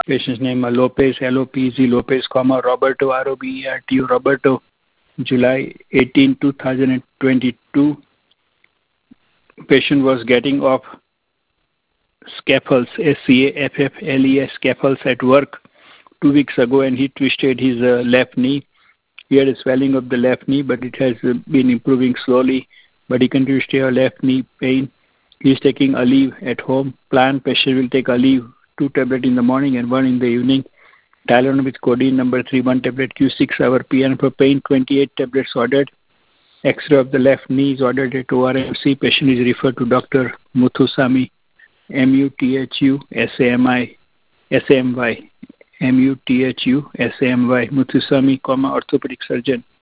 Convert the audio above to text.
Patient's name Lopez, Lopez, Lopez, Roberto, Roberto, Roberto, July 18, 2022. Patient was getting off scaffolds, SCAFFLES, scaffolds at work 2 weeks ago, and he twisted his left knee. He had a swelling of the left knee, but it has been improving slowly, but he continues to have left knee pain. He is taking Aleve at home. Plan patient will take Aleve 2 tablets in the morning and 1 in the evening. Tylenol with codeine number 3, 1 tablet Q6-hour PN for pain, 28 tablets ordered. X-ray of the left knee is ordered at ORMC. Patient is referred to Dr. Muthusamy, MUTHUSAMY, SAMY, MUTHUSAMY, Muthusamy, orthopedic surgeon.